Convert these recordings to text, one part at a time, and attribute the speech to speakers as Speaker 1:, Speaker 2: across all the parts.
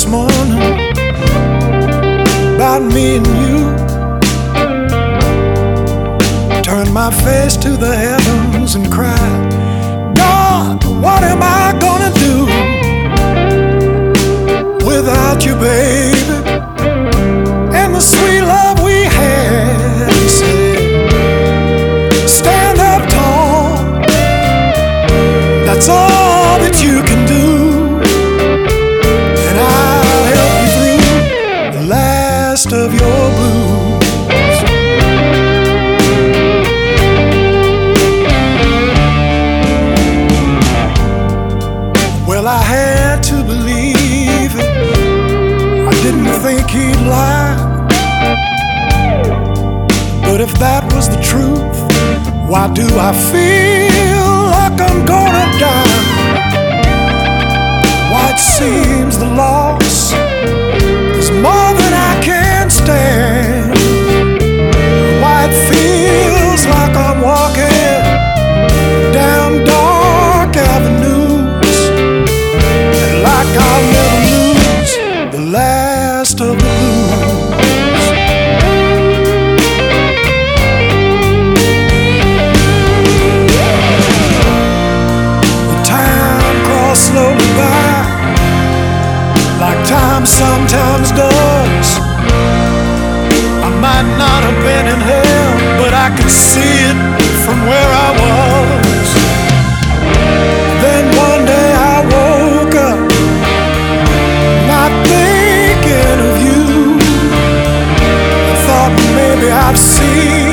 Speaker 1: morning about me and you. Turned my face to the heavens and cried, God, what am I gonna do without you, baby, and the sweet love we had? He said, stand up tall, that's all that you can do, and I'll help you through the last of your blues. Well, I had to believe it, I didn't think he'd lie, but if that was the truth, why do I feel like I'm gonna die? Why it seems the loss is more than I can stand. Why it feels like I'm walking down dark avenues, and like I'll never lose the last of the blues. Slowly by, like time sometimes does. I might not have been in hell, but I could see it from where I was. Then one day I woke up, not thinking of you. I thought maybe I've seen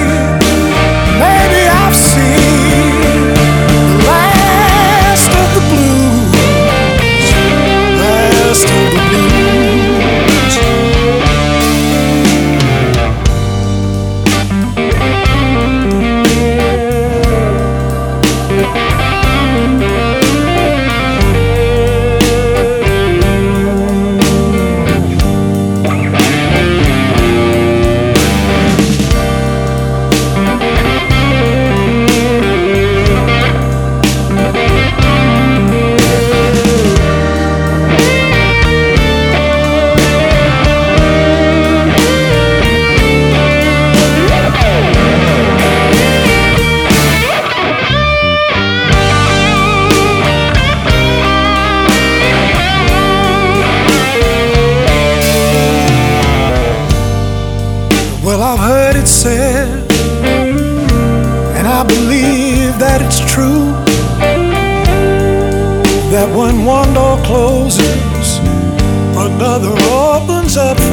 Speaker 1: the last of the blues. Last of the blues. Well, I've heard it said, and I believe that it's true, that when one door closes, another opens up